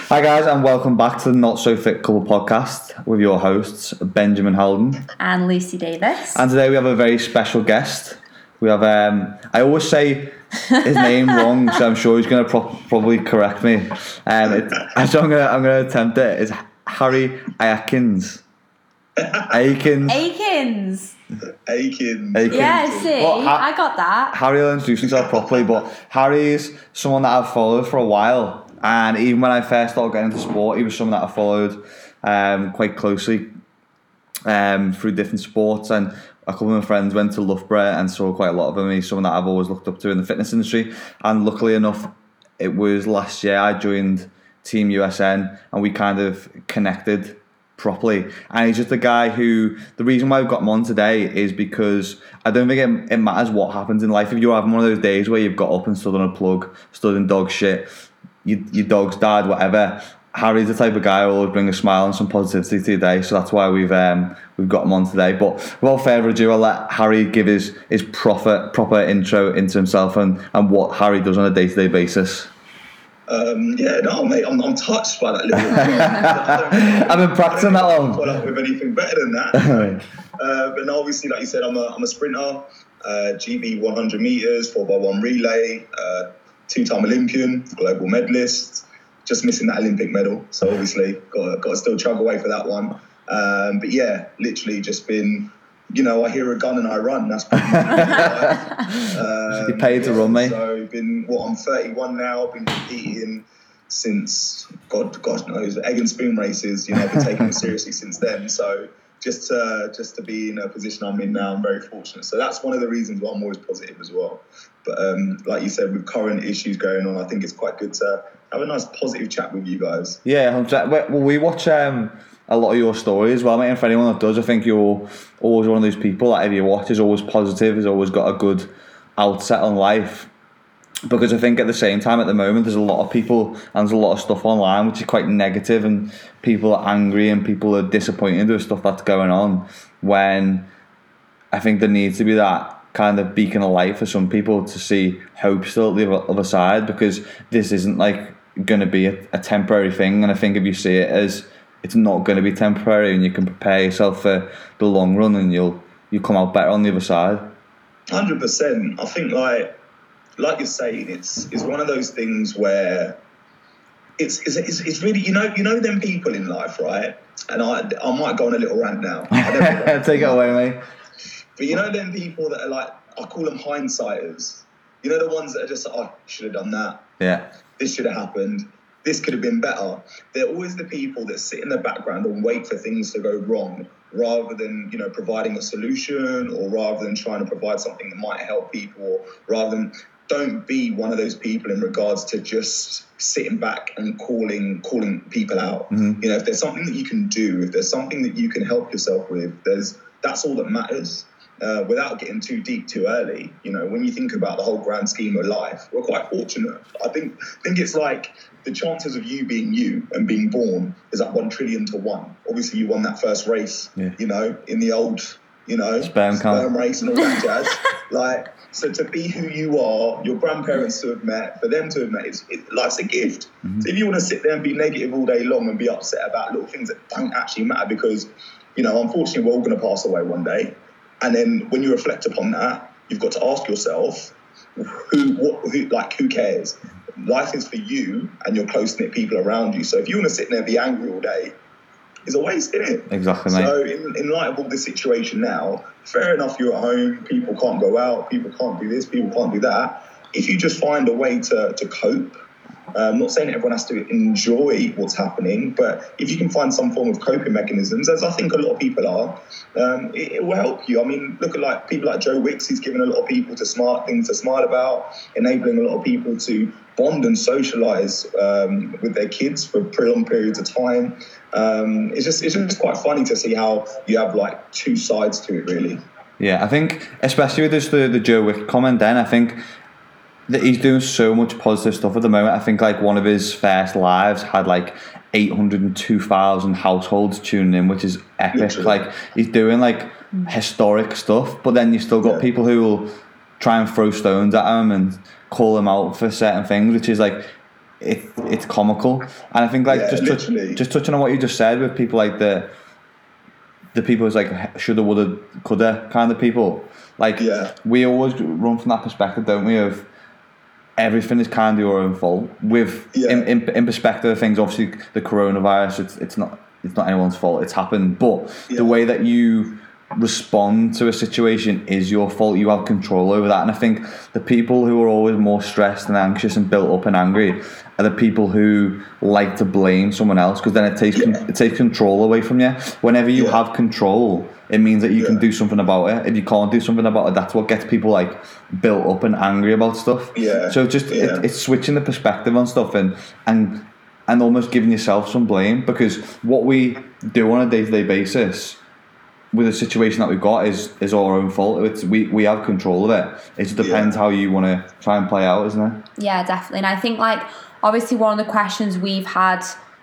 Hi guys, and welcome back to the Not So Fit Couple podcast with your hosts Benjamin Holden and Lucy Davis. And today we have a very special guest. We have I always say his name wrong, so I'm sure he's going to probably correct me. So I'm going to attempt it. It's Harry Akins. Akins. Yeah, see, I got that. Harry will introduce himself properly, but Harry's someone that I've followed for a while. And even when I first started getting into sport, he was someone that I followed quite closely through different sports. And a couple of my friends went to Loughborough and saw quite a lot of him. He's someone that I've always looked up to in the fitness industry. And luckily enough, it was last year I joined Team USN and we kind of connected properly. And he's just a guy who, the reason why we've got him on today is because I don't think it matters what happens in life. If you're having one of those days where you've got up and stood on a plug, stood in dog shit, your dog's died, whatever, Harry's the type of guy who will always bring a smile and some positivity to your day. So that's why we've got him on today. But without further ado, I'll let Harry give his proper intro into himself and what Harry does on a day-to-day basis. Mate, I'm touched by that little I've been practicing that long. Put up with anything better than that. But no, obviously, like you said, I'm a sprinter, GB 100 meters, 4x1 relay, two-time Olympian, global medalist. Just missing that Olympic medal, so obviously got to still chug away for that one. But yeah, literally just been, I hear a gun and I run. That's pretty much you paid to run, mate. So I'm 31 now. Been competing since God knows, egg and spoon races. I've been taking it seriously since then. So just to be in a position I'm in now, I'm very fortunate. So that's one of the reasons why I'm always positive as well. But like you said, with current issues going on, I think it's quite good to have a nice positive chat with you guys. Yeah, well, we watch a lot of your stories as well, mate. And for anyone that does, I think you're always one of those people that if you watch is always positive, has always got a good outset on life. Because I think at the same time, at the moment, there's a lot of people and there's a lot of stuff online which is quite negative, and people are angry and people are disappointed with stuff that's going on, when I think there needs to be that kind of beacon of light for some people to see hope still at the other side, because this isn't like going to be a temporary thing. And I think if you see it as it's not going to be temporary and you can prepare yourself for the long run, and you'll come out better on the other side. 100%. I think like you're saying, it's one of those things where it's really, them people in life, right? And I might go on a little rant now. Take it away, mate. But them people that are like, I call them hindsighters. The ones that are just like, oh, should have done that. Yeah. This should have happened. This could have been better. They're always the people that sit in the background and wait for things to go wrong, rather than, providing a solution, or rather than trying to provide something that might help people, or rather than, don't be one of those people in regards to just sitting back and calling people out. Mm-hmm. If there's something that you can do, if there's something that you can help yourself with, that's all that matters. Without getting too deep too early, when you think about the whole grand scheme of life, we're quite fortunate. I think it's like the chances of you being you and being born is like 1 trillion to 1. Obviously, you won that first race, in the old, sperm race and all that jazz. So to be who you are, your grandparents to have met, for them to have met, life's a gift. Mm-hmm. So if you want to sit there and be negative all day long and be upset about little things that don't actually matter, because, unfortunately, we're all going to pass away one day. And then when you reflect upon that, you've got to ask yourself, who cares? Life is for you and your close-knit people around you. So if you want to sit there and be angry all day, it's a waste, isn't it? Exactly, mate. So in light of all this situation now, fair enough, you're at home, people can't go out, people can't do this, people can't do that. If you just find a way to cope, I'm not saying everyone has to enjoy what's happening, but if you can find some form of coping mechanisms, as I think a lot of people are, it will help you. I mean, look at people like Joe Wicks. He's given a lot of people things to smile about, enabling a lot of people to bond and socialise with their kids for prolonged periods of time. It's just quite funny to see how you have like two sides to it, really. Yeah, I think especially with the Joe Wick comment, then I think that he's doing so much positive stuff at the moment. I think like one of his first lives had like 802,000 households tuning in, which is epic. Literally. Like he's doing like historic stuff, but then you still got people who will try and throw stones at him and call him out for certain things, which is like it's comical. And I think like just touching on what you just said with people like the people who's like shoulda, woulda, coulda kind of people. Like we always run from that perspective, don't we? Of everything is kind of your own fault. With in perspective of things, obviously the coronavirus, it's not anyone's fault. It's happened, but the way that you respond to a situation is your fault. You have control over that. And I think the people who are always more stressed and anxious and built up and angry are the people who like to blame someone else, because then it takes control away from you. Whenever you have control, it means that you can do something about it. If you can't do something about it, that's what gets people like built up and angry about stuff. So just it's switching the perspective on stuff and almost giving yourself some blame, because what we do on a day-to-day basis with a situation that we've got is our own fault. We have control of it. It just depends how you want to try and play out, isn't it? Yeah, definitely. And I think like obviously one of the questions we've had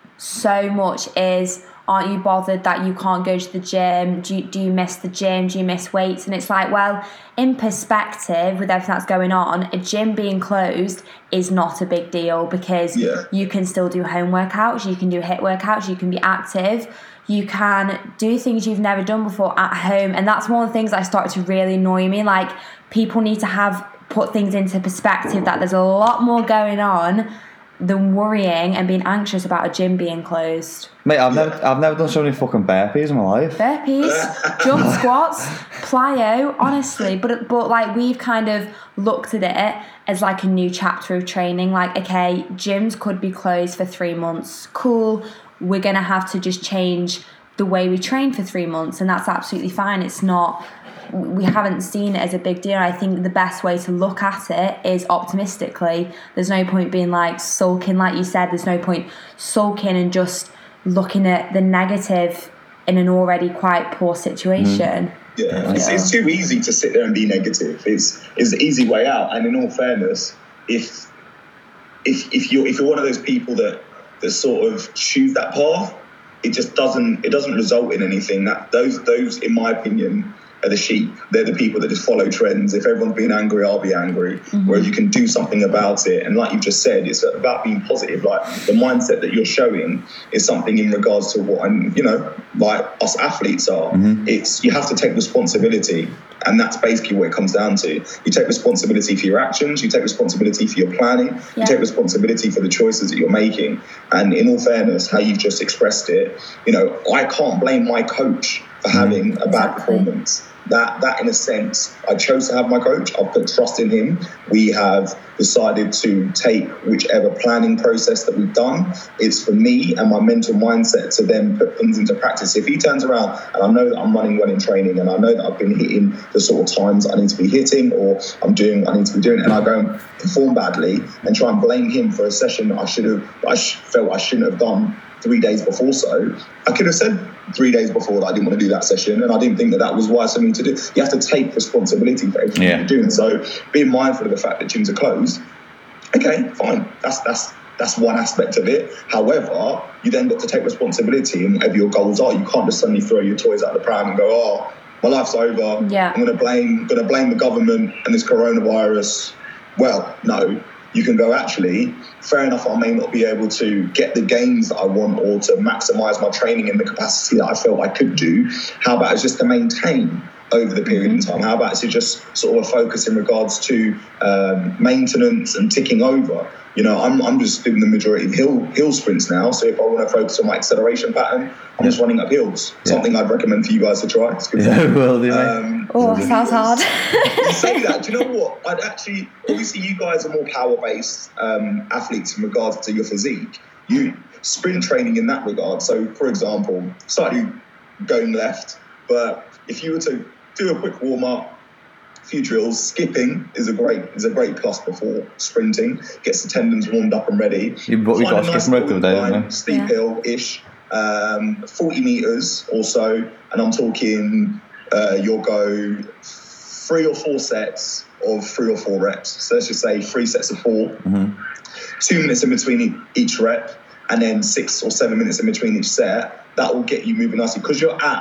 so much is, aren't you bothered that you can't go to the gym? Do you miss the gym? Do you miss weights? And it's like, well, in perspective, with everything that's going on, a gym being closed is not a big deal, because you can still do home workouts, you can do HIIT workouts, you can be active, you can do things you've never done before at home. And that's one of the things that started to really annoy me. Like, people need to put things into perspective, that there's a lot more going on than worrying and being anxious about a gym being closed. Mate, I've never done so many fucking burpees in my life. Burpees, jump squats, plyo, honestly. But like, we've kind of looked at it as like a new chapter of training. Like, okay, gyms could be closed for 3 months. Cool. We're going to have to just change the way we train for 3 months, and that's absolutely fine. It's not, we haven't seen it as a big deal. I think the best way to look at it is optimistically. There's no point being like sulking, like you said. There's no point sulking and just looking at the negative in an already quite poor situation. It's too easy to sit there and be negative. It's the easy way out. And in all fairness, if you're one of those people that sort of choose that path, it doesn't result in anything. That those in my opinion are the sheep. They're the people that just follow trends. If everyone's being angry, I'll be angry. Whereas you can do something about it. And like you've just said, it's about being positive. Like, the mindset that you're showing is something in regards to what like us athletes are. It's, you have to take responsibility. And that's basically what it comes down to. You take responsibility for your actions, you take responsibility for your planning, you take responsibility for the choices that you're making. And in all fairness, how you've just expressed it, I can't blame my coach for having a bad performance. That in a sense, I chose to have my coach. I've put trust in him. We have decided to take whichever planning process that we've done. It's for me and my mental mindset to then put things into practice. If he turns around and I know that I'm running well in training, and I know that I've been hitting the sort of times I need to be hitting, or I'm doing what I need to be doing, and I go and perform badly and try and blame him for a session that I felt I shouldn't have done 3 days before, so I could have said 3 days before that I didn't want to do that session, and I didn't think that was wise for me to do. You have to take responsibility for everything you're doing. So being mindful of the fact that gyms are closed, okay, fine. That's one aspect of it. However, you then got to take responsibility in whatever your goals are. You can't just suddenly throw your toys out the pram and go, oh, my life's over. Yeah. I'm going to blame the government and this coronavirus. Well, no. You can go, actually, fair enough, I may not be able to get the gains that I want or to maximise my training in the capacity that I felt I could do. How about it's just to maintain over the period in time? How about it's just sort of a focus in regards to maintenance and ticking over? I'm just doing the majority of hill sprints now. So if I want to focus on my acceleration pattern, I'm just running up hills. Something I'd recommend for you guys to try. It's good. Well, sounds hard. You say that. Do you know what? Obviously you guys are more power-based athletes in regards to your physique. You sprint training in that regard. So, for example, slightly going left, but if you were to do a quick warm-up, few drills, skipping is a great plus before sprinting. Gets the tendons warmed up and ready. We got a skip rope today, steep hill-ish, 40 meters or so, and I'm talking you'll go 3 or 4 sets of 3 or 4 reps. So let's just say 3 sets of 4, 2 minutes in between each rep, and then 6 or 7 minutes in between each set. That will get you moving nicely, because you're at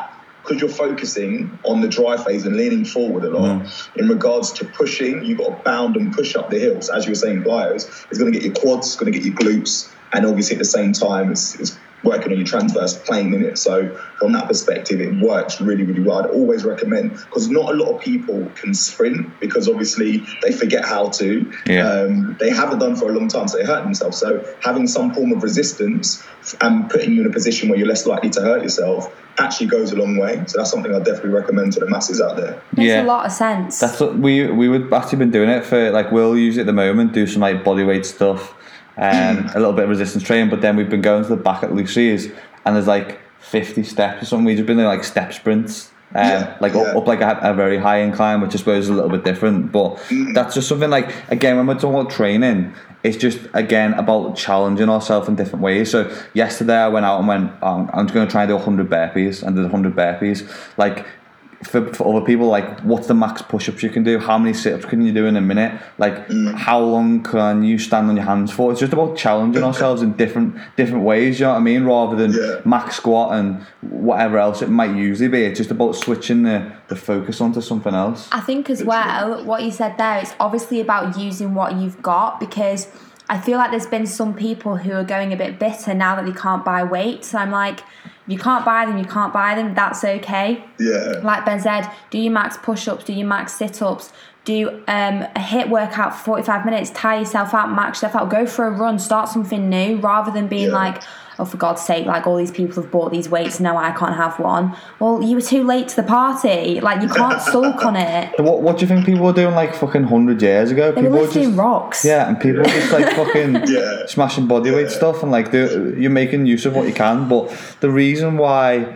because you're focusing on the dry phase and leaning forward a lot. In regards to pushing, you've got to bound and push up the hill. So as you were saying, plyos, it's going to get your quads, it's going to get your glutes, and obviously at the same time, it's working on your transverse plane in it. So from that perspective, it works really, really well. I'd always recommend, because not a lot of people can sprint, because obviously they forget how to. They haven't done for a long time, so they hurt themselves. So having some form of resistance and putting you in a position where you're less likely to hurt yourself actually goes a long way. So that's something I definitely recommend to the masses out there. Makes a lot of sense. That's what we would actually been doing it for, like, we'll use it at the moment, do some like bodyweight stuff, a little bit of resistance training, but then we've been going to the back at Lucy's, and there's like 50 steps or something. We've just been doing like step sprints, up like a very high incline, which I suppose is a little bit different, but that's just something, like, again, when we're talking about training, it's just, again, about challenging ourselves in different ways. So yesterday I went out and went, I'm just going to try and do 100 burpees, and did 100 burpees. Like, for other people, like, what's the max push-ups you can do? How many sit-ups can you do in a minute? Like, how long can you stand on your hands for? It's just about challenging ourselves in different ways, you know what I mean? Rather than max squat and whatever else it might usually be. It's just about switching the focus onto something else. I think as well, what you said there, it's obviously about using what you've got, because I feel like there's been some people who are going a bit bitter now that they can't buy weights. And I'm like, you can't buy them, that's okay. Yeah. Like Ben said, do your max push-ups, do your max sit-ups, do a HIIT workout for 45 minutes, tire yourself out, max yourself out, go for a run, start something new, rather than being like, oh, for God's sake, like, all these people have bought these weights, now I can't have one. Well, you were too late to the party. Like, you can't sulk on it. What do you think people were doing, like, fucking 100 years ago? They were lifting rocks. Yeah, and people were just, like, fucking smashing bodyweight stuff, and, like, you're making use of what you can. But the reason why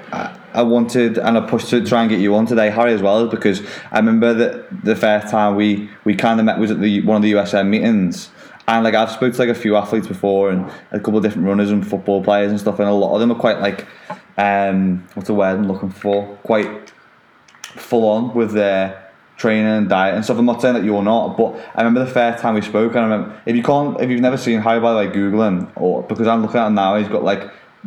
I wanted, and I pushed to try and get you on today, Harry, as well, is because I remember that the first time we kind of met was at one of the USM meetings. And, like, I've spoken to, like, a few athletes before, and a couple of different runners and football players and stuff, and a lot of them are quite, like, what's the word I'm looking for? Quite full on with their training and diet and stuff. I'm not saying that you're not, but I remember the first time we spoke, and I remember, if you've never seen Harry, by the way, Google him, or because I'm looking at him now, he's got, like,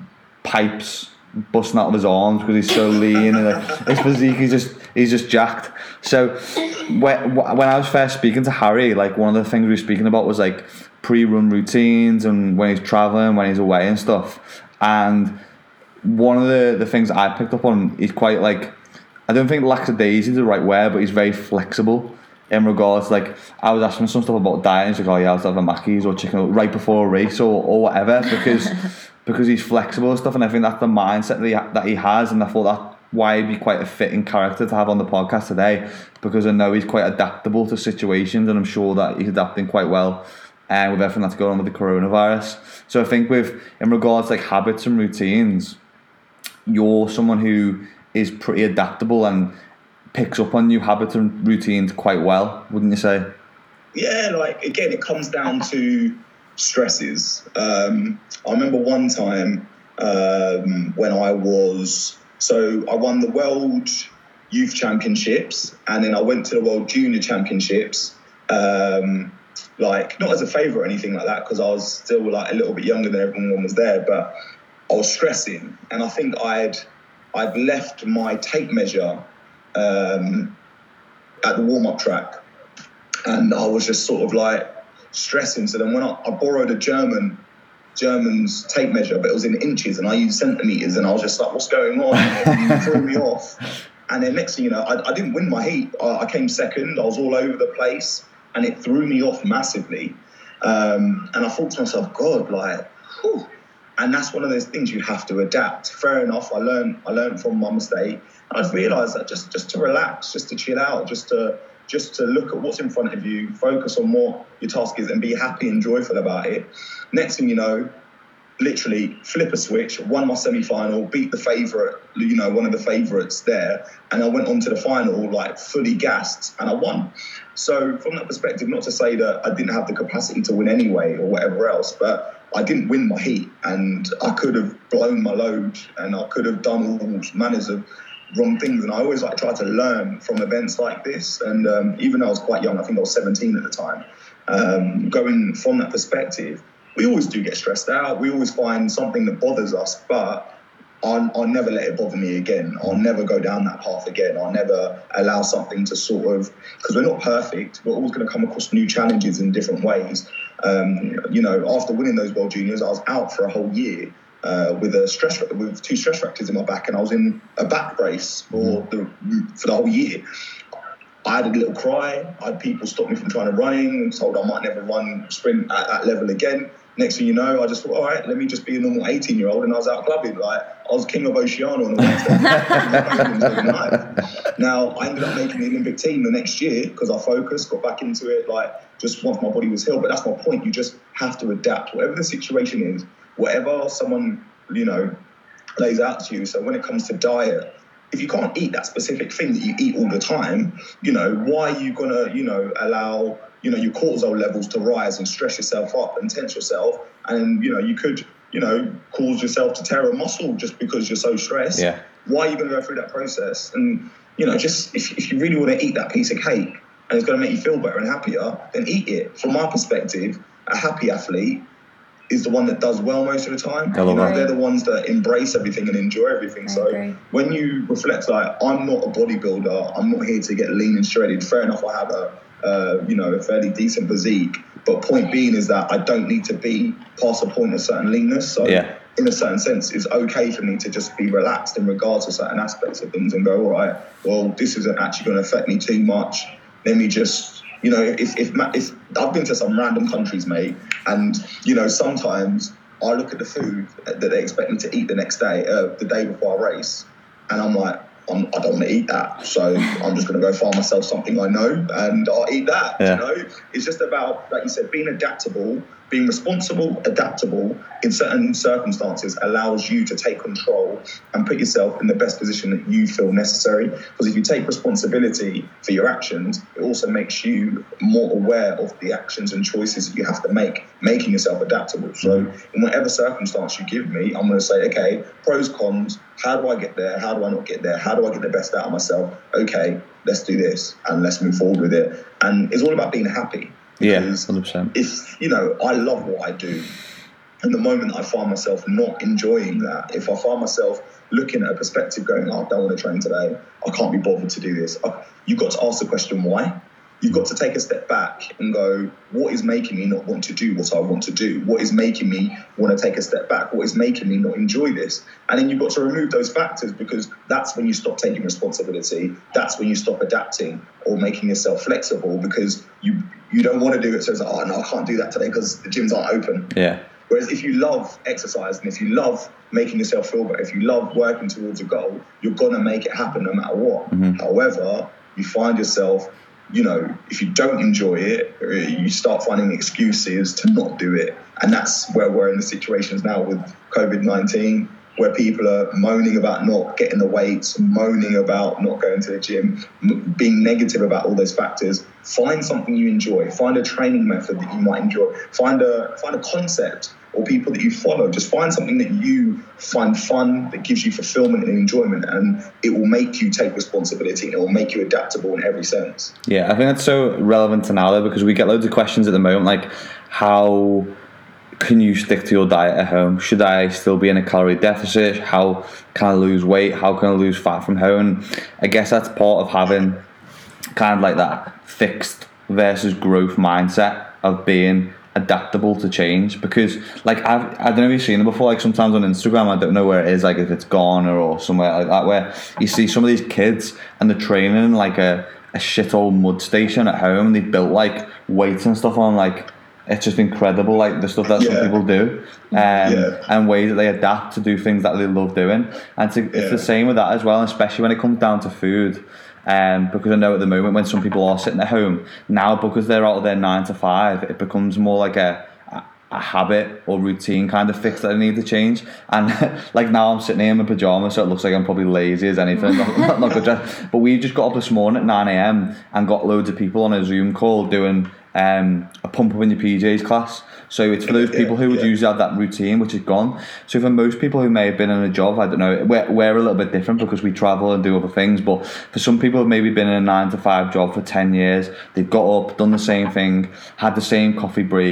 pipes busting out of his arms because he's so lean, and, like, his physique, he's just jacked. So when I was first speaking to Harry, like, one of the things we were speaking about was, like, pre-run routines and when he's traveling, when he's away and stuff. And one of the things I picked up on, he's quite, like, I don't think lackadaisy is the right word, but he's very flexible in regards, like, I was asking some stuff about diet, and he's like, oh yeah, I'll have a Mackey's or chicken right before a race or whatever, because he's flexible and stuff. And I think that's the mindset that he has, and I thought that's why he'd be quite a fitting character to have on the podcast today, because I know he's quite adaptable to situations, and I'm sure that he's adapting quite well with everything that's going on with the coronavirus. So I think in regards to, like, habits and routines, you're someone who is pretty adaptable and picks up on new habits and routines quite well, wouldn't you say? Yeah, like, again, it comes down to stresses. I remember one time when I won the World Youth Championships, and then I went to the World Junior Championships, like, not as a favour or anything like that, because I was still, like, a little bit younger than everyone was there, but I was stressing, and I think I'd left my tape measure at the warm-up track, and I was just sort of, like, stressing. So then when I borrowed a German's tape measure, but it was in inches and I used centimetres, and I was just like, what's going on? It threw me off. And then next thing you know, I didn't win my heat. I came second. I was all over the place, and it threw me off massively. And I thought to myself, God, like, whew. And that's one of those things you have to adapt. Fair enough. I learned from my mistake. And I've realised that just to relax, just to chill out, just to look at what's in front of you, focus on what your task is, and be happy and joyful about it. Next thing you know, literally flip a switch, won my semi-final, beat the favourite, one of the favourites there, and I went on to the final, like, fully gassed, and I won. So from that perspective, not to say that I didn't have the capacity to win anyway or whatever else, but I didn't win my heat, and I could have blown my load, and I could have done all manners of wrong things. And I always, like, try to learn from events like this. And even though I was quite young, I think I was 17 at the time, going from that perspective, we always do get stressed out. We always find something that bothers us, but I'll never let it bother me again. I'll never go down that path again. I'll never allow something to sort of, because we're not perfect, we're always going to come across new challenges in different ways. After winning those World Juniors, I was out for a whole year with 2 stress fractures in my back, and I was in a back brace for the whole year. I had a little cry. I had people stop me from trying to running and told I might never sprint at that level again. Next thing you know, I just thought, all right, let me just be a normal 18-year-old, and I was out clubbing. Like, I was king of Oceania on a Wednesday. Now, I ended up making the Olympic team the next year because I focused, got back into it, just once my body was healed. But that's my point. You just have to adapt. Whatever the situation is, whatever someone, lays out to you. So when it comes to diet, if you can't eat that specific thing that you eat all the time, why are you going to, allow your cortisol levels to rise and stress yourself up and tense yourself, and you could cause yourself to tear a muscle just because you're so stressed. Yeah. Why are you going to go through that process? And just if you really want to eat that piece of cake and it's going to make you feel better and happier, then eat it. From my perspective, a happy athlete is the one that does well most of the time. They're the ones that embrace everything and enjoy everything. So when you reflect, I'm not a bodybuilder, I'm not here to get lean and shredded. Fair enough, I have a fairly decent physique, but point being is that I don't need to be past a point of certain leanness. So in a certain sense, it's okay for me to just be relaxed in regards to certain aspects of things and go, all right, well, this isn't actually going to affect me too much. Let me just, if I've been to some random countries, mate, and sometimes I look at the food that they expect me to eat the next day, the day before I race, and I'm like, I don't want to eat that, so I'm just going to go find myself something I know and I'll eat that. It's just about, like you said, being adaptable, being responsible, adaptable in certain circumstances allows you to take control and put yourself in the best position that you feel necessary. Because if you take responsibility for your actions, it also makes you more aware of the actions and choices that you have to make, making yourself adaptable. So in whatever circumstance you give me, I'm going to say, okay, pros, cons, how do I get there? How do I not get there? How do I get the best out of myself? Okay, let's do this and let's move forward with it. And it's all about being happy. Because 100%. If, I love what I do, and the moment I find myself not enjoying that, if I find myself looking at a perspective going, I don't want to train today, I can't be bothered to do this, you've got to ask the question, why? You've got to take a step back and go, what is making me not want to do what I want to do? What is making me want to take a step back? What is making me not enjoy this? And then you've got to remove those factors, because that's when you stop taking responsibility. That's when you stop adapting or making yourself flexible, because you don't want to do it. So it's like, oh, no, I can't do that today because the gyms aren't open. Yeah. Whereas if you love exercise and if you love making yourself feel better, if you love working towards a goal, you're going to make it happen no matter what. However, you find yourself, if you don't enjoy it, you start finding excuses to not do it. And that's where we're in the situations now with COVID-19, where people are moaning about not getting the weights, moaning about not going to the gym, being negative about all those factors. Find something you enjoy. Find a training method that you might enjoy. Find a concept or people that you follow. Just find something that you find fun, that gives you fulfillment and enjoyment, and it will make you take responsibility and it will make you adaptable in every sense. Yeah, I think that's so relevant to now, though, because we get loads of questions at the moment, like, how can you stick to your diet at home? Should I still be in a calorie deficit? How can I lose weight? How can I lose fat from home? And I guess that's part of having kind of like that fixed versus growth mindset of being adaptable to change. Because like I don't know if you've seen it before, like sometimes on Instagram, I don't know where it is, like if it's Ghana or somewhere like that, where you see some of these kids and they're training in like a shit old mud station at home, and they've built like weights and stuff on, like it's just incredible, like the stuff that some people do, and ways that they adapt to do things that they love doing. And it's the same with that as well, especially when it comes down to food. Because I know at the moment when some people are sitting at home now, because they're out of their 9 to 5, it becomes more like a habit or routine kind of fix that I need to change. And like now I'm sitting here in my pajamas, so it looks like I'm probably lazy as anything, not good dressed. But we just got up this morning at 9 a.m. and got loads of people on a Zoom call doing a pump up in your PJs class. So it's for those people who would usually have that routine, which is gone. So for most people who may have been in a job, I don't know, we're a little bit different because we travel and do other things. But for some people who've maybe been in a 9 to 5 job for 10 years, they've got up, done the same thing, had the same coffee break,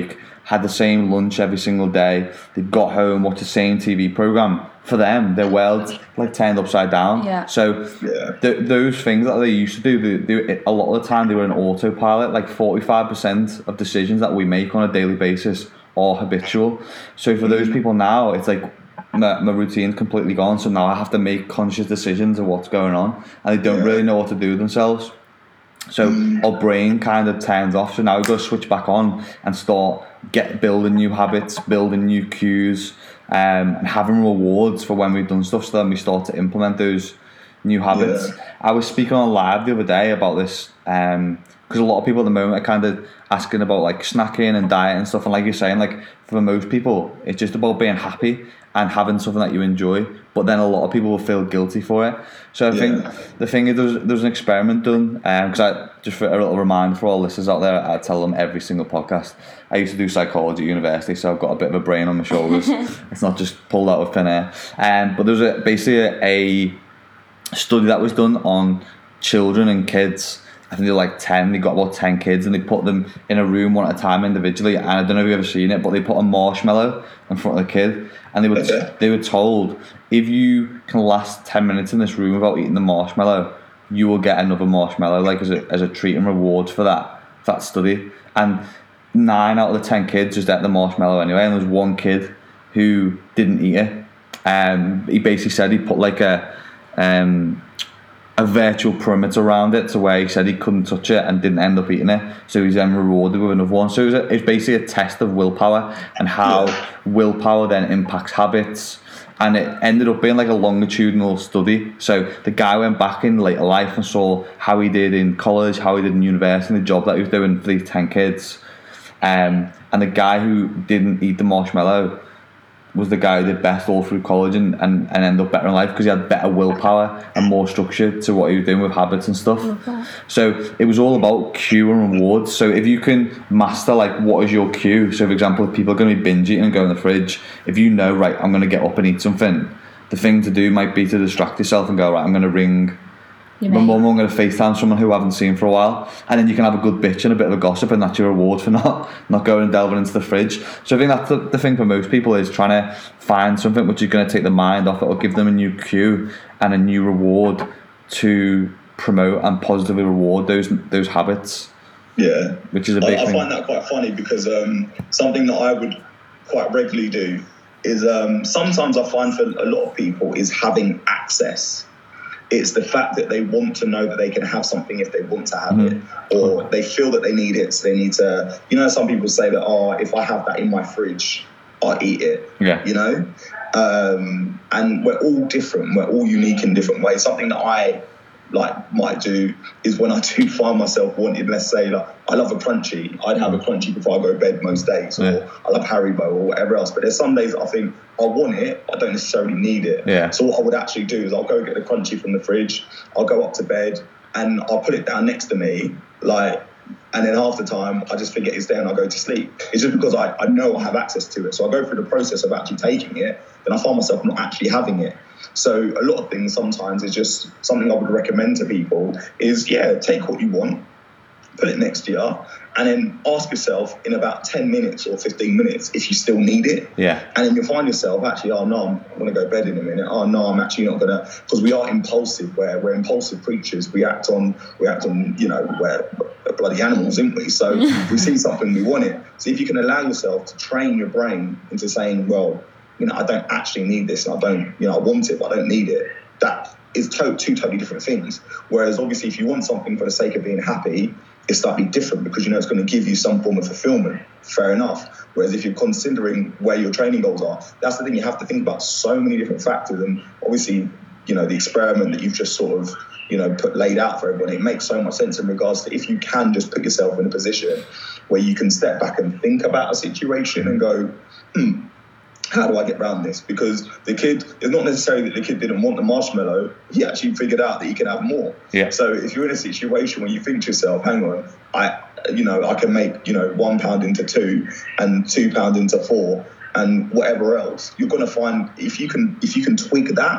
had the same lunch every single day, they got home, watched the same TV program. For them, their world like turned upside down. Yeah. So those things that they used to do, a lot of the time they were in autopilot. Like 45% of decisions that we make on a daily basis are habitual. So for those people now, it's like my routine's completely gone. So now I have to make conscious decisions of what's going on, and they don't really know what to do with themselves. So our brain kind of turns off. So now we've got to switch back on and start building new habits, building new cues, and having rewards for when we've done stuff, so then we start to implement those new habits. I was speaking on live the other day about this, because a lot of people at the moment are kind of asking about like snacking and diet and stuff, and like you're saying, like for most people it's just about being happy and having something that you enjoy, but then a lot of people will feel guilty for it. So I think the thing is, there's an experiment done, because I just, for a little reminder for all listeners out there, I tell them every single podcast, I used to do psychology at university, so I've got a bit of a brain on my shoulders. It's not just pulled out of thin air. But there was basically a study that was done on children and kids. I think they're like 10, they got about 10 kids, and they put them in a room one at a time individually, and I don't know if you've ever seen it, but they put a marshmallow in front of the kid, and they were told, if you can last 10 minutes in this room without eating the marshmallow, you will get another marshmallow, like as a treat and reward for that study. And 9 out of the 10 kids just ate the marshmallow anyway, and there was one kid who didn't eat it. He basically said he put like a virtual perimeter around it, to where he said he couldn't touch it and didn't end up eating it, so he's then rewarded with another one. So it's basically a test of willpower, and how willpower then impacts habits. And it ended up being like a longitudinal study. So the guy went back in later life and saw how he did in college, how he did in university, the job that he was doing for these 10 kids. And the guy who didn't eat the marshmallow was the guy who did best all through college and ended up better in life, because he had better willpower and more structure to what he was doing with habits and stuff. So it was all about cue and rewards. So if you can master like what is your cue, so for example, if people are going to be binge eating and go in the fridge, if you know, right, I'm going to get up and eat something, the thing to do might be to distract yourself and go, right, I'm going to ring my mum, I'm going to FaceTime someone who I haven't seen for a while, and then you can have a good bitch and a bit of a gossip, and that's your reward for not going and delving into the fridge. So I think that's the thing for most people, is trying to find something which is going to take the mind off it, or give them a new cue and a new reward to promote and positively reward those habits. Yeah, which is a big thing. I find that quite funny, because something that I would quite regularly do is sometimes I find for a lot of people is having access. It's the fact that they want to know that they can have something if they want to have it, or they feel that they need it, so they need to, some people say that, if I have that in my fridge, I'll eat it, and we're all different, we're all unique in different ways. Something that I might do is, when I do find myself wanting, let's say, I love a crunchy, I'd have a crunchy before I go to bed most days, or I love Haribo or whatever else, but there's some days I think I want it, I don't necessarily need it. So what I would actually do is I'll go get the crunchy from the fridge, I'll go up to bed and I'll put it down next to me, and then half the time I just forget it's there and I go to sleep. It's just because I know I have access to it, so I go through the process of actually taking it, then I find myself not actually having it. So a lot of things sometimes is just something I would recommend to people is, take what you want, put it next to you, and then ask yourself in about 10 minutes or 15 minutes if you still need it. And then you'll find yourself actually, oh no, I'm going to go to bed in a minute. Oh no, I'm actually not going to, because we are impulsive, we're impulsive creatures. We act on, we're bloody animals, aren't we? So if we see something, we want it. So if you can allow yourself to train your brain into saying, well, I don't actually need this, and I want it, but I don't need it. That is two totally different things. Whereas obviously if you want something for the sake of being happy, it's slightly different, because it's going to give you some form of fulfillment. Fair enough. Whereas if you're considering where your training goals are, that's the thing, you have to think about so many different factors. And obviously, the experiment that you've just sort of, laid out for everyone, it makes so much sense in regards to, if you can just put yourself in a position where you can step back and think about a situation and go, how do I get around this? Because the kid, it's not necessarily that the kid didn't want the marshmallow, he actually figured out that he can have more. So if you're in a situation where you think to yourself, hang on, I can make, £1 into 2 and £2 into 4 and whatever else, you're going to find, if you can tweak that,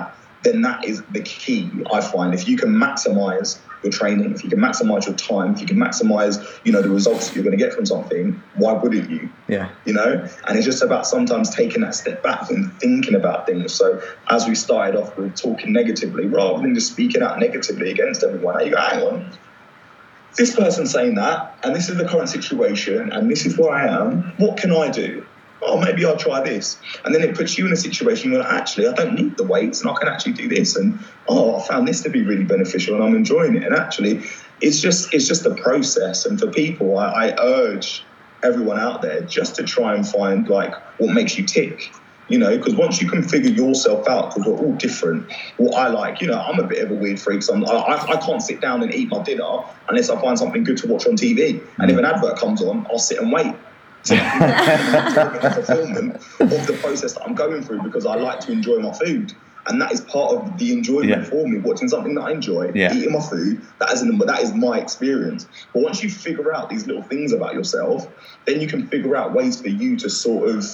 then that is the key, I find. If you can maximize your training, if you can maximize your time, if you can maximize, the results that you're going to get from something, why wouldn't you? Yeah. And it's just about sometimes taking that step back and thinking about things. So as we started off with talking negatively, rather than just speaking out negatively against everyone, you go, hang on, this person's saying that, and this is the current situation, and this is where I am. What can I do? Oh, maybe I'll try this. And then it puts you in a situation where actually I don't need the weights and I can actually do this. And I found this to be really beneficial and I'm enjoying it. And actually it's just a process. And for people, I urge everyone out there just to try and find like what makes you tick. Because once you can figure yourself out, because we're all different. What I like, I'm a bit of a weird freak. So I can't sit down and eat my dinner unless I find something good to watch on TV. And if an advert comes on, I'll sit and wait. So fulfillment of the process that I'm going through, because I like to enjoy my food, and that is part of the enjoyment for me. Watching something that I enjoy, eating my food, that is my experience. But once you figure out these little things about yourself, then you can figure out ways for you to sort of,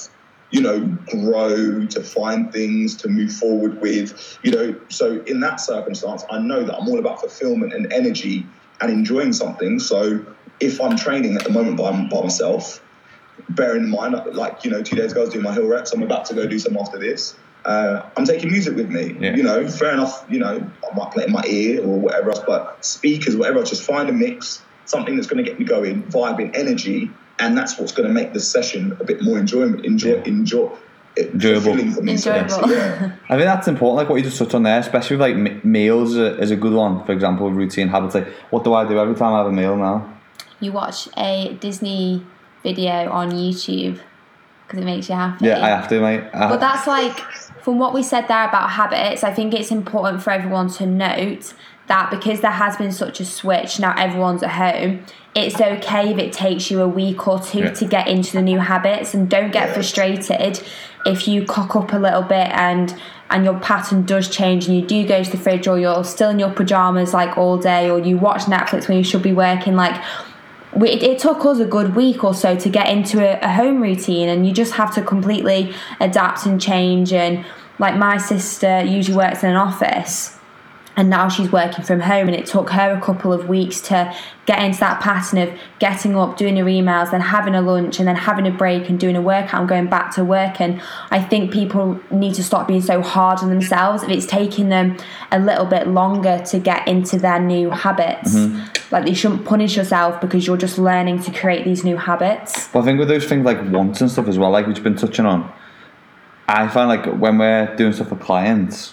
grow, to find things to move forward with. So in that circumstance, I know that I'm all about fulfillment and energy and enjoying something. So if I'm training at the moment by myself, bearing in mind, 2 days ago I was doing my hill reps, I'm about to go do some after this. I'm taking music with me, fair enough, I might play in my ear or whatever else, but speakers, whatever, just find a mix, something that's going to get me going, vibing, energy, and that's what's going to make the session a bit more enjoyable. Enjoyable. For me. Enjoyable. I think that's important, like what you just touched on there, especially with like meals is a good one. For example, routine habits, like what do I do every time I have a meal now? You watch a Disney video on YouTube because it makes you happy. Yeah, I have to, mate. But that's like, from what we said there about habits, I think it's important for everyone to note that because there has been such a switch, now everyone's at home, it's okay if it takes you a week or two to get into the new habits, and don't get frustrated if you cock up a little bit and your pattern does change and you do go to the fridge, or you're still in your pajamas like all day, or you watch Netflix when you should be working. Like, it took us a good week or so to get into a home routine, and you just have to completely adapt and change. And like, my sister usually works in an office and now she's working from home, and it took her a couple of weeks to get into that pattern of getting up, doing her emails, then having a lunch, and then having a break and doing a workout and going back to work. And I think people need to stop being so hard on themselves if it's taking them a little bit longer to get into their new habits. Like, you shouldn't punish yourself because you're just learning to create these new habits. Well, I think with those things like wants and stuff as well, like we've been touching on, I find like when we're doing stuff for clients,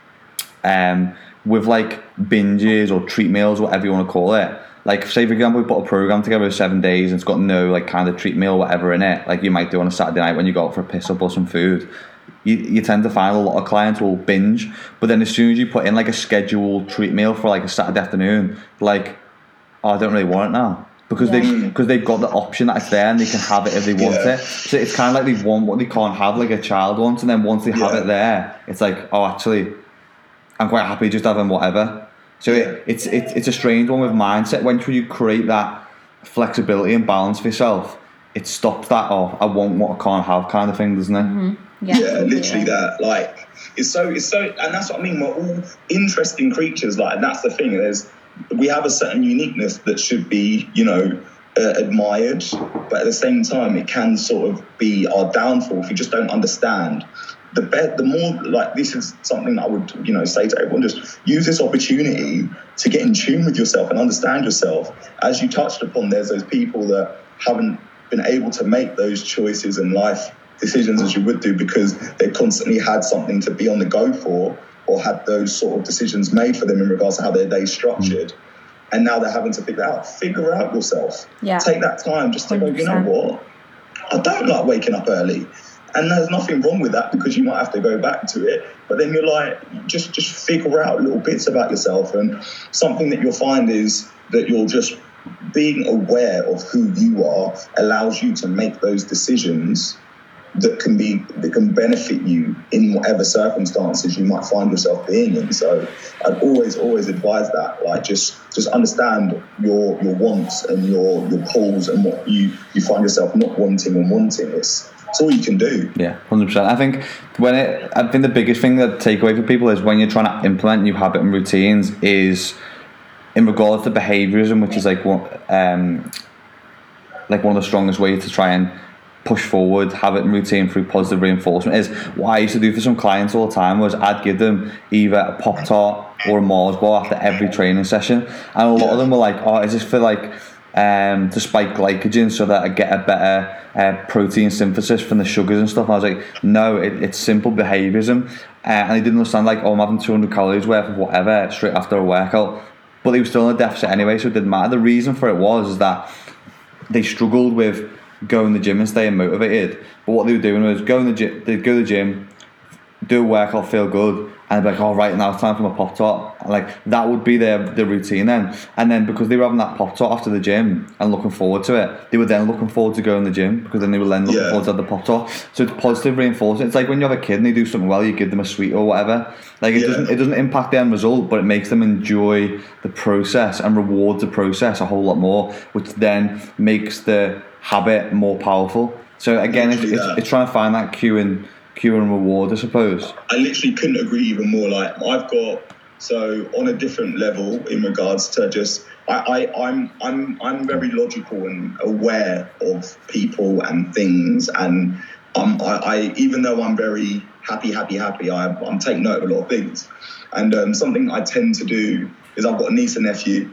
with like binges or treat meals, whatever you want to call it, like say for example we put a program together of 7 days and it's got no like kind of treat meal whatever in it, like you might do on a Saturday night when you go out for a piss up or some food, you tend to find a lot of clients will binge. But then as soon as you put in like a scheduled treat meal for like a Saturday afternoon, like, oh, I don't really want it now, because they've got the option that it's there and they can have it if they want it. So it's kind of like they want what they can't have, like a child wants, and then once they have it there, it's like, oh, actually I'm quite happy just having whatever. So it's a strange one with mindset. Once you create that flexibility and balance for yourself, it stops that, oh, I want what I can't have kind of thing, doesn't it? Yeah, literally that. Like, it's so, and that's what I mean. We're all interesting creatures, like, and that's the thing. We have a certain uniqueness that should be, admired, but at the same time, it can sort of be our downfall if you just don't understand. The more, like, this is something that I would, say to everyone, just use this opportunity to get in tune with yourself and understand yourself. As you touched upon, there's those people that haven't been able to make those choices in life decisions as you would do because they constantly had something to be on the go for, or had those sort of decisions made for them in regards to how their day's structured. And now they're having to figure out yourself. Yeah. Take that time just to 100%. Go, you know what? I don't like waking up early. And there's nothing wrong with that because you might have to go back to it. But then you're like, just figure out little bits about yourself. And something that you'll find is that you're just being aware of who you are allows you to make those decisions that can benefit you in whatever circumstances you might find yourself being in. So I'd always advise that, like, just understand your wants and your pulls and what you find yourself not wanting and wanting. It's It's all you can do. Yeah, 100%. I think the biggest thing that takeaway for people is when you're trying to implement new habit and routines is in regards to behaviourism, which is like one of the strongest ways to try and push forward habit and routine through positive reinforcement. Is what I used to do for some clients all the time was I'd give them either a Pop-Tart or a Mars bar after every training session, and a lot of them were like, oh, is this for like to spike glycogen so that I get a better protein synthesis from the sugars and stuff? And I was like, no, it's simple behaviourism, and they didn't understand like, oh, I'm having 200 calories worth of whatever straight after a workout, but they were still in a deficit anyway, so it didn't matter. The reason for it was that they struggled with going to the gym and staying motivated, but what they were doing was they'd go to the gym, do a workout, feel good, and they'd be like, oh, right, now it's time for my Pop-Tart. And like that would be their routine then. And then because they were having that Pop-Tart after the gym and looking forward to it, they were then looking forward to going to the gym, because then they were then looking forward to have the Pop-Tart. So it's positive reinforcement. It's like when you have a kid and they do something well, you give them a sweet or whatever. Like it doesn't impact the end result, but it makes them enjoy the process and reward the process a whole lot more, which then makes the habit more powerful. So again, it's trying to find that cue and reward, I suppose. I literally couldn't agree even more. Like I've got, so on a different level in regards to just I'm very logical and aware of people and things, and I even though I'm very happy, I'm taking note of a lot of things. And something I tend to do is I've got a niece and nephew.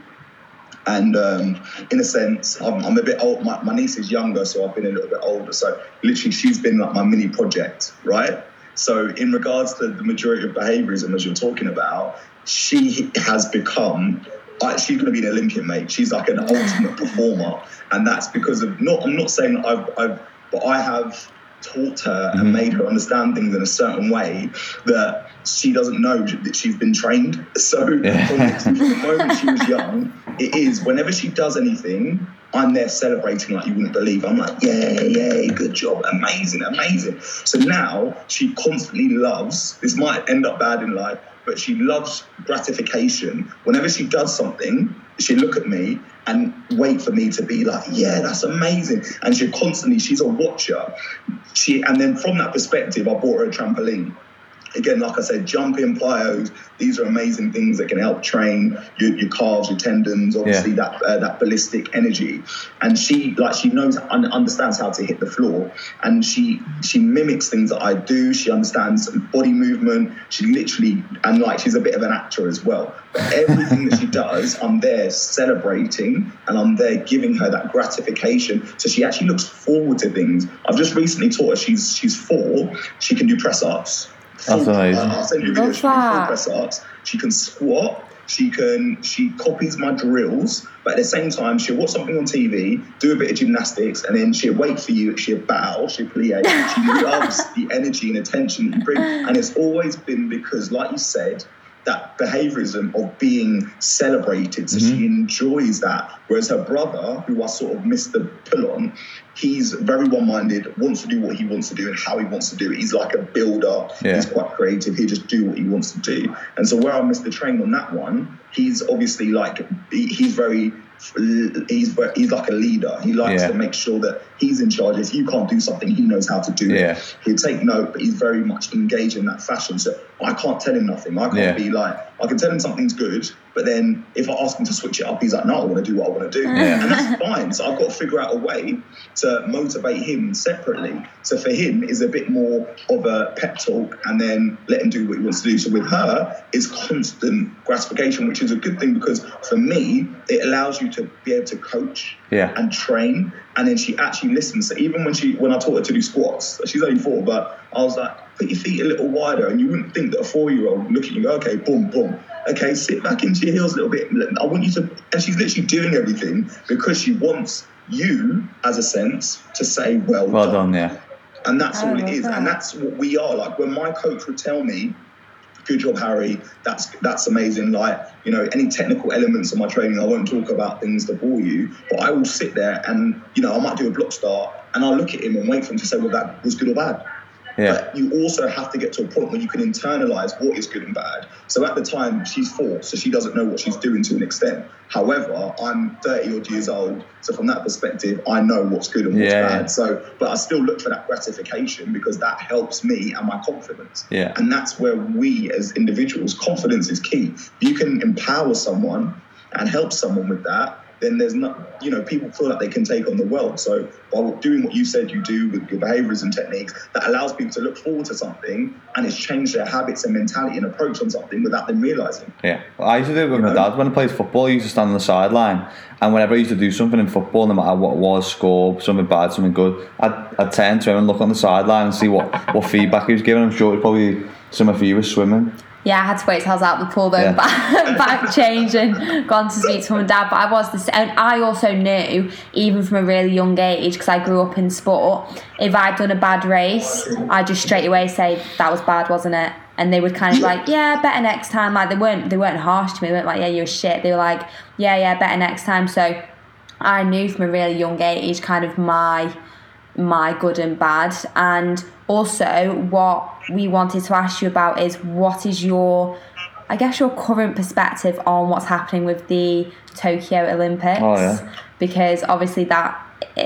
And in a sense, I'm a bit old. My niece is younger, so I've been a little bit older. So literally, she's been like my mini project, right? So in regards to the majority of behaviourism, as you're talking about, she has become. She's going to be an Olympian, mate. She's like an ultimate performer, and that's because of I'm not saying that but I have taught her and made her understand things in a certain way that she doesn't know that she's been trained. So from the moment she was young, it is whenever she does anything, I'm there celebrating like you wouldn't believe. I'm like, yay, good job, amazing. So now she constantly loves, this might end up bad in life, but she loves gratification. Whenever she does something, she'll look at me and wait for me to be like, yeah, that's amazing. And she's a watcher. And then from that perspective, I bought her a trampoline. Again, like I said, jumping, plyos, these are amazing things that can help train your calves, your tendons, obviously that ballistic energy. And she knows and understands how to hit the floor. And she mimics things that I do. She understands body movement. She literally, and like she's a bit of an actor as well. But everything that she does, I'm there celebrating, and I'm there giving her that gratification. So she actually looks forward to things. I've just recently taught her, she's 4, she can do press-ups. That's amazing. I'll send you a video. She can do press-ups. She can squat. She copies my drills, but at the same time, she'll watch something on TV, do a bit of gymnastics, and then she'll wait for you. She'll bow. She'll plie. She loves the energy and attention that you bring, and it's always been because, like you said, that behaviourism of being celebrated. So she enjoys that. Whereas her brother, who I sort of missed the pull on, he's very one-minded, wants to do what he wants to do and how he wants to do it. He's like a builder. Yeah. He's quite creative. He'll just do what he wants to do. And so where I missed the train on that one, he's obviously like, he's like a leader. He likes to make sure that he's in charge. If you can't do something, he knows how to do it. He'll take note, but he's very much engaged in that fashion. So I can't tell him nothing. I can't be like, I can tell him something's good, but then if I ask him to switch it up, he's like, no, I want to do what I want to do. And that's fine. So I've got to figure out a way to motivate him separately. So for him, is a bit more of a pep talk and then let him do what he wants to do. So with her, it's constant gratification, which is a good thing because for me, it allows you to be able to coach and train. And then she actually listens. So even when I taught her to do squats, she's only 4, but I was like, put your feet a little wider. And you wouldn't think that a 4-year-old look at you and go, okay, boom, boom. Okay, sit back into your heels a little bit. I want you to, and she's literally doing everything because she wants you, as a sense, to say, well done. And that's all it is. And that's what we are. Like when my coach would tell me, good job, Harry, that's amazing. Like, you know, any technical elements of my training, I won't talk about things that bore you, but I will sit there and, you know, I might do a block start and I'll look at him and wait for him to say, well, that was good or bad. But you also have to get to a point where you can internalize what is good and bad. So at the time, she's 4, so she doesn't know what she's doing to an extent. However, I'm 30 odd years old, so from that perspective, I know what's good and what's bad. So, but I still look for that gratification because that helps me and my confidence. And that's where we as individuals, confidence is key. If you can empower someone and help someone with that, then there's not, people feel like they can take on the world. So by doing what you said you do with your behaviours and techniques, that allows people to look forward to something, and it's changed their habits and mentality and approach on something without them realising. Yeah, well, I used to do it with my dad when I played football. He used to stand on the sideline, and whenever I used to do something in football, no matter what it was, score, something bad, something good, I'd turn to him and look on the sideline and see what feedback he was giving. I'm sure it was probably similar for you with swimming. Yeah, I had to wait till I was out the pool though, back change and gone to speak to mum and dad. But I was the same. And I also knew, even from a really young age, because I grew up in sport, if I'd done a bad race, I'd just straight away say, that was bad, wasn't it? And they would kind of like, yeah, better next time. Like they weren't harsh to me. They weren't like, yeah, you're shit. They were like, yeah, better next time. So I knew from a really young age kind of my good and bad. And also what we wanted to ask you about is, what is your current perspective on what's happening with the Tokyo Olympics? Because obviously that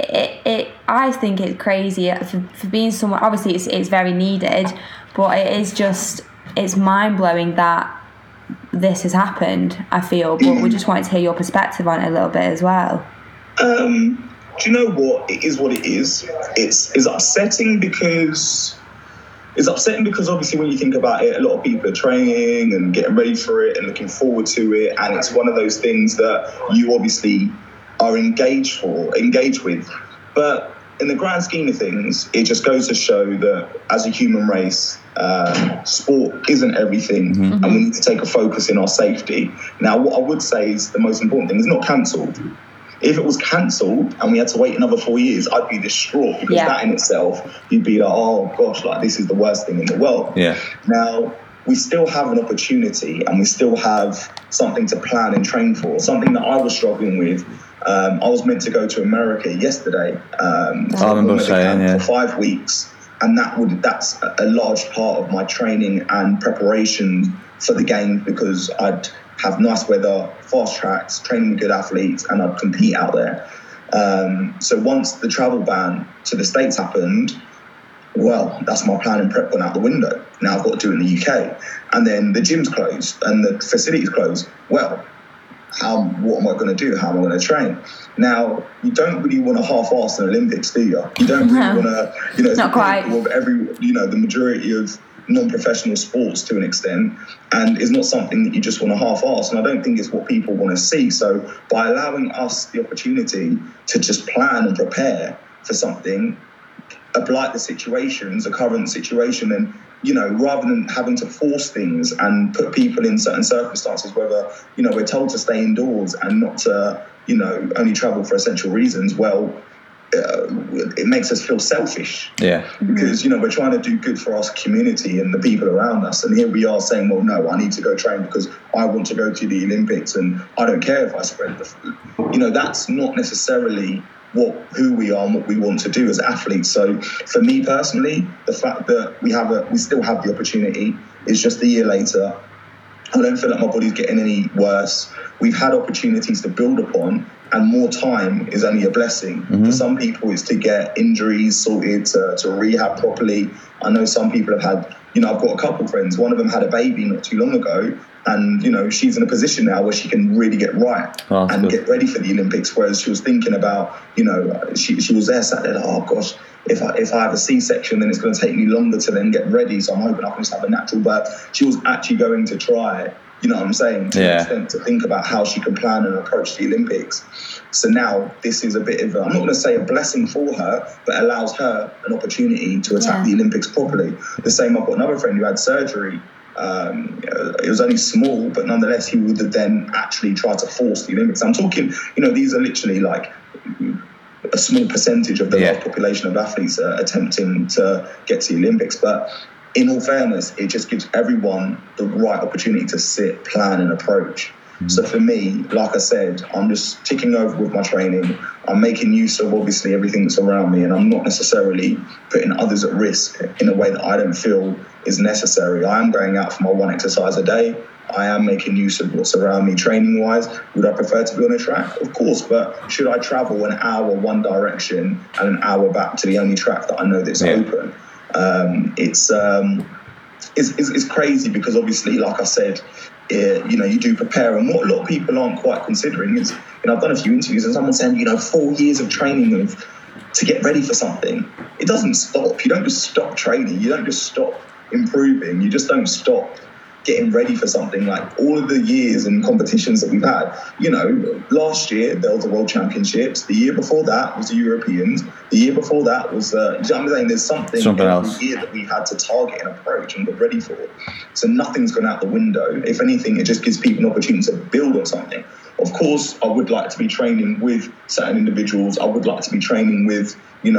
I think it's crazy for being somewhere. Obviously it's very needed, but it's mind-blowing that this has happened, I feel. But we just wanted to hear your perspective on it a little bit as well. Do you know what? It is what it is. It's upsetting because obviously when you think about it, a lot of people are training and getting ready for it and looking forward to it, and it's one of those things that you obviously are engaged with. But in the grand scheme of things, it just goes to show that as a human race, sport isn't everything, and we need to take a focus in our safety. Now, what I would say is the most important thing is not cancelled. If it was cancelled and we had to wait another 4 years, I'd be distraught, because that in itself, you'd be like, oh gosh, like this is the worst thing in the world. Now, we still have an opportunity, and we still have something to plan and train for. Something that I was struggling with. I was meant to go to America yesterday. I remember saying, for 5 weeks, and that's a large part of my training and preparation for the game, because I'd have nice weather, fast tracks, training with good athletes, and I'd compete out there. So once the travel ban to the States happened, well, that's my plan and prep went out the window. Now I've got to do it in the UK. And then the gym's closed and the facilities closed. Well, what am I going to do? How am I going to train? Now, you don't really want to half-ass an Olympics, do you? You don't really want to, it's not quite. Of the majority of non-professional sports to an extent, and it's not something that you just want to half-ass, and I don't think it's what people want to see. So by allowing us the opportunity to just plan and prepare for something, like the current situation, and rather than having to force things and put people in certain circumstances, whether we're told to stay indoors and not to only travel for essential reasons, well, it makes us feel selfish. Because we're trying to do good for our community and the people around us, and here we are saying, well, no, I need to go train because I want to go to the Olympics, and I don't care if I spread the flu. That's not necessarily who we are and what we want to do as athletes. So for me personally, the fact that we still have the opportunity is just a year later. I don't feel like my body's getting any worse. We've had opportunities to build upon, and more time is only a blessing. For some people, it's to get injuries sorted, to rehab properly. I know some people have had, I've got a couple friends. One of them had a baby not too long ago, and she's in a position now where she can really get right and get ready for the Olympics. Whereas she was thinking about, she was there sat there, oh gosh, if I have a C-section, then it's going to take me longer to then get ready. So I'm hoping I can just have a natural birth. She was actually going to try, to an extent, to think about how she can plan and approach the Olympics. So now this is a bit of I'm not going to say a blessing for her, but allows her an opportunity to attack the Olympics properly. The same, I've got another friend who had surgery. It was only small, but nonetheless, he would have then actually tried to force the Olympics. I'm talking, these are literally like a small percentage of the large population of athletes attempting to get to the Olympics. But in all fairness, it just gives everyone the right opportunity to sit, plan and approach. So for me, like I said, I'm just ticking over with my training. I'm making use of obviously everything that's around me, and I'm not necessarily putting others at risk in a way that I don't feel is necessary. I am going out for my one exercise a day. I am making use of what's around me training wise. Would I prefer to be on a track? Of course, but should I travel an hour one direction and an hour back to the only track that I know that's open? It's crazy because obviously, like I said, you do prepare, and what a lot of people aren't quite considering is, I've done a few interviews and someone saying, 4 years of training to get ready for something. It doesn't stop. You don't just stop training. You don't just stop improving. You just don't stop getting ready for something. Like all of the years and competitions that we've had, last year there was the World Championships. The year before that was the Europeans. The year before that was I'm saying there's something else every year that we had to target and approach and get ready for. So nothing's gone out the window. If anything, it just gives people an opportunity to build on something. Of course, I would like to be training with certain individuals. I would like to be training with,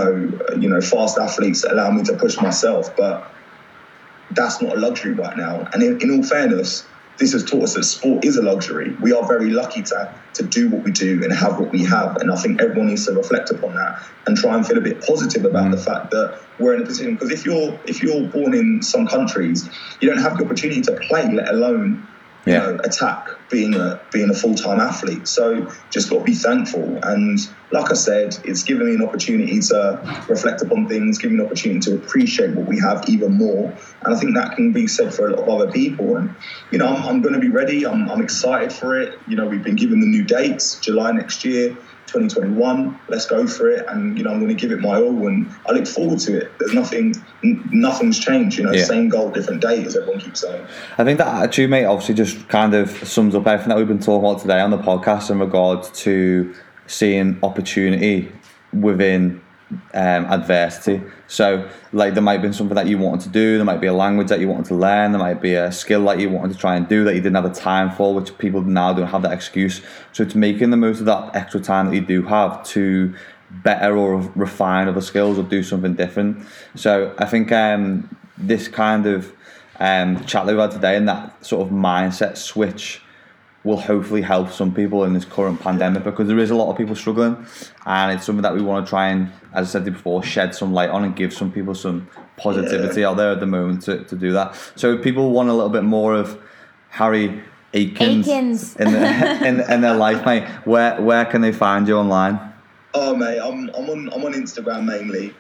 fast athletes that allow me to push myself, but that's not a luxury right now. And in all fairness, this has taught us that sport is a luxury. We are very lucky to do what we do and have what we have. And I think everyone needs to reflect upon that and try and feel a bit positive about the fact that we're in a position. Because if you're born in some countries, you don't have the opportunity to play, let alone attack being a full-time athlete. So just got to be thankful. And like I said, it's given me an opportunity to reflect upon things, given me an opportunity to appreciate what we have even more. And I think that can be said for a lot of other people. And I'm going to be ready. I'm excited for it. We've been given the new dates, July next year, 2021. Let's go for it. And I'm going to give it my all, and I look forward to it. There's nothing's changed. Same goal, different date, as everyone keeps saying. I think that attitude, mate, obviously just kind of sums up everything that we've been talking about today on the podcast in regards to seeing opportunity within adversity. So like there might have been something that you wanted to do, there might be a language that you wanted to learn, there might be a skill that you wanted to try and do that you didn't have the time for, which people now don't have that excuse. So it's making the most of that extra time that you do have to better or refine other skills or do something different. So I think this kind of chat that we've had today and that sort of mindset switch will hopefully help some people in this current pandemic, because there is a lot of people struggling, and it's something that we want to try and, as I said before, shed some light on and give some people some positivity out there at the moment to do that. So if people want a little bit more of Harry Akins. in their life, mate, where can they find you online? Oh mate, I'm on Instagram mainly.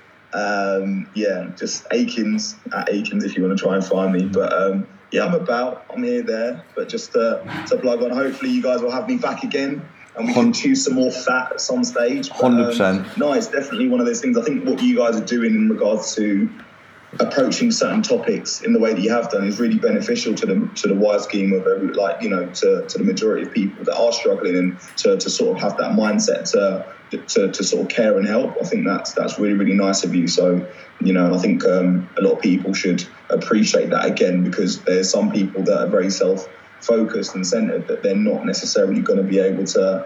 Just Akins at Akins if you want to try and find me. But I'm here, there. But just to plug on, hopefully you guys will have me back again and we can choose some more fat at some stage. 100%. No, it's definitely one of those things. I think what you guys are doing in regards to approaching certain topics in the way that you have done is really beneficial to the wide scheme of to the majority of people that are struggling, and to sort of have that mindset to sort of care and help. I think that's really, really nice of you. So, I think a lot of people should appreciate that again, because there's some people that are very self-focused and centered that they're not necessarily going to be able to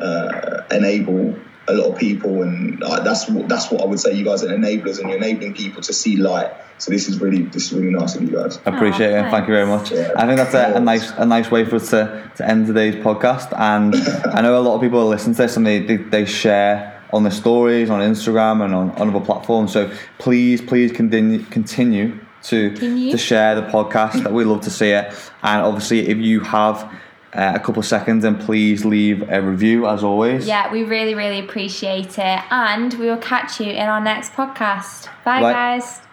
enable a lot of people, and that's what I would say. You guys are enablers, and you're enabling people to see light. So this is really nice of you guys. I appreciate it. Thank you very much. Yeah. I think that's a nice way for us to end today's podcast. And I know a lot of people listen to this and they share on their stories on Instagram and on other platforms. So please continue to share the podcast. That we love to see it. And obviously, if you have a couple of seconds, and please leave a review as always. Yeah, we really, really appreciate it, and we will catch you in our next podcast. Bye. Guys.